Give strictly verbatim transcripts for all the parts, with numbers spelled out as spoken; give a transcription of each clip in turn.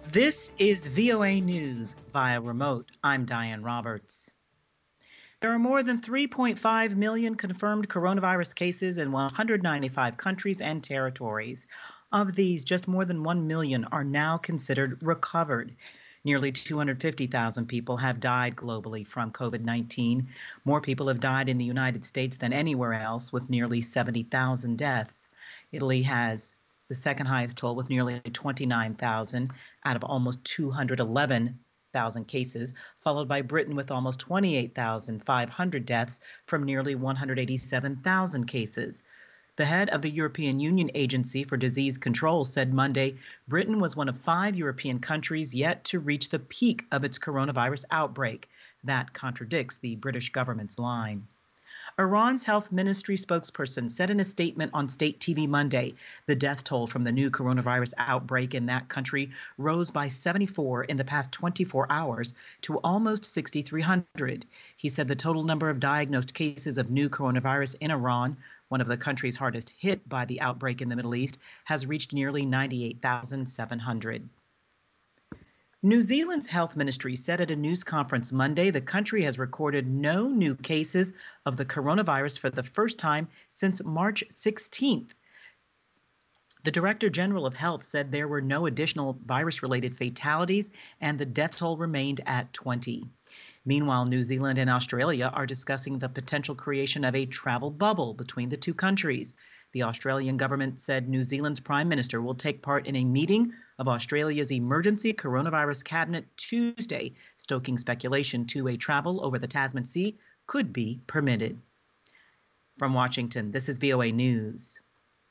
This is V O A News via remote. I'm Diane Roberts. There are more than three point five million confirmed coronavirus cases in one hundred ninety-five countries and territories. Of these, just more than one million are now considered recovered. Nearly two hundred fifty thousand people have died globally from COVID nineteen. More people have died in the United States than anywhere else, with nearly seventy thousand deaths. Italy has the second highest toll with nearly twenty-nine thousand out of almost two hundred eleven thousand cases, followed by Britain with almost twenty-eight thousand five hundred deaths from nearly one hundred eighty-seven thousand cases. The head of the European Union Agency for Disease Control said Monday Britain was one of five European countries yet to reach the peak of its coronavirus outbreak. That contradicts the British government's line. Iran's health ministry spokesperson said in a statement on state T V Monday the death toll from the new coronavirus outbreak in that country rose by seventy-four in the past twenty-four hours to almost six thousand three hundred. He said the total number of diagnosed cases of new coronavirus in Iran, one of the countries hardest hit by the outbreak in the Middle East, has reached nearly ninety-eight thousand seven hundred. New Zealand's health ministry said at a news conference Monday the country has recorded no new cases of the coronavirus for the first time since March sixteenth. The Director General of Health said there were no additional virus-related fatalities and the death toll remained at twenty. Meanwhile, New Zealand and Australia are discussing the potential creation of a travel bubble between the two countries. The Australian government said New Zealand's Prime Minister will take part in a meeting of Australia's emergency coronavirus cabinet Tuesday, stoking speculation two-way travel over the Tasman Sea could be permitted. From Washington, this is V O A News.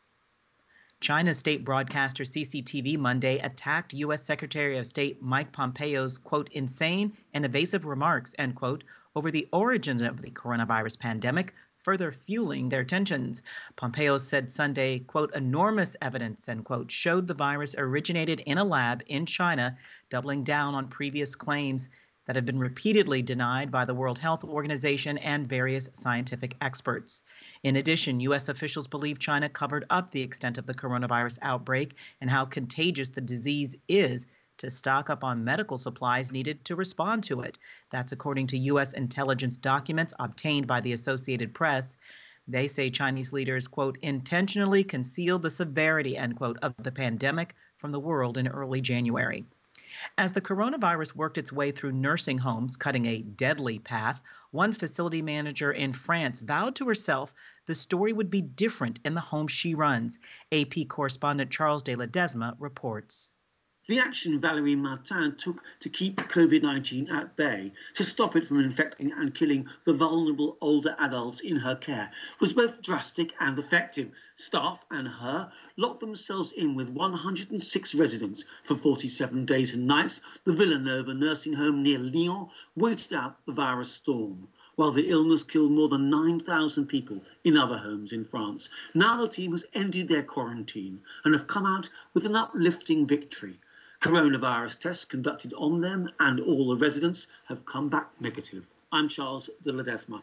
China's state broadcaster C C T V Monday attacked U S Secretary of State Mike Pompeo's, quote, insane and evasive remarks, end quote, over the origins of the coronavirus pandemic, further fueling their tensions. Pompeo said Sunday, quote, enormous evidence, end quote, showed the virus originated in a lab in China, doubling down on previous claims that have been repeatedly denied by the World Health Organization and various scientific experts. In addition, U S officials believe China covered up the extent of the coronavirus outbreak and how contagious the disease is to stock up on medical supplies needed to respond to it. That's according to U S intelligence documents obtained by the Associated Press. They say Chinese leaders, quote, intentionally concealed the severity, end quote, of the pandemic from the world in early January. As the coronavirus worked its way through nursing homes, cutting a deadly path, one facility manager in France vowed to herself the story would be different in the home she runs. A P correspondent Charles de Ledesma reports. The action Valérie Martin took to keep COVID nineteen at bay, to stop it from infecting and killing the vulnerable older adults in her care, was both drastic and effective. Staff and her locked themselves in with one hundred six residents for forty-seven days and nights. The Villanova nursing home near Lyon waited out the virus storm, while the illness killed more than nine thousand people in other homes in France. Now the team has ended their quarantine and have come out with an uplifting victory. Coronavirus tests conducted on them and all the residents have come back negative. I'm Charles de Ledesma.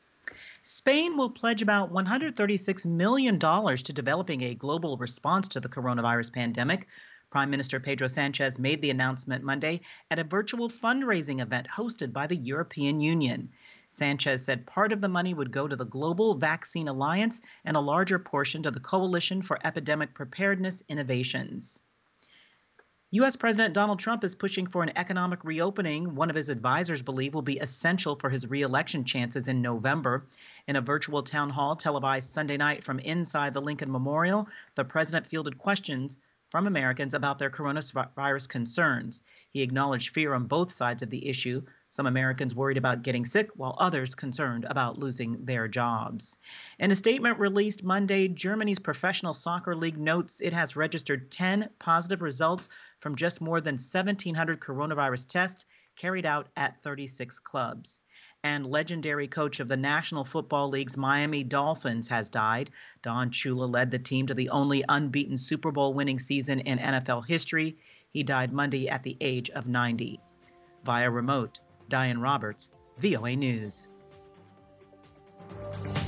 Spain will pledge about one hundred thirty-six million dollars to developing a global response to the coronavirus pandemic. Prime Minister Pedro Sanchez made the announcement Monday at a virtual fundraising event hosted by the European Union. Sanchez said part of the money would go to the Global Vaccine Alliance and a larger portion to the Coalition for Epidemic Preparedness Innovations. U S President Donald Trump is pushing for an economic reopening one of his advisors believe will be essential for his re-election chances in November. In a virtual town hall televised Sunday night from inside the Lincoln Memorial, the president fielded questions from Americans about their coronavirus concerns. He acknowledged fear on both sides of the issue, some Americans worried about getting sick, while others concerned about losing their jobs. In a statement released Monday, Germany's professional soccer league notes it has registered ten positive results from just more than seventeen hundred coronavirus tests carried out at thirty-six clubs. And legendary coach of the National Football League's Miami Dolphins has died. Don Shula led the team to the only unbeaten Super Bowl winning season in N F L history. He died Monday at the age of ninety. Via remote, Diane Roberts, V O A News.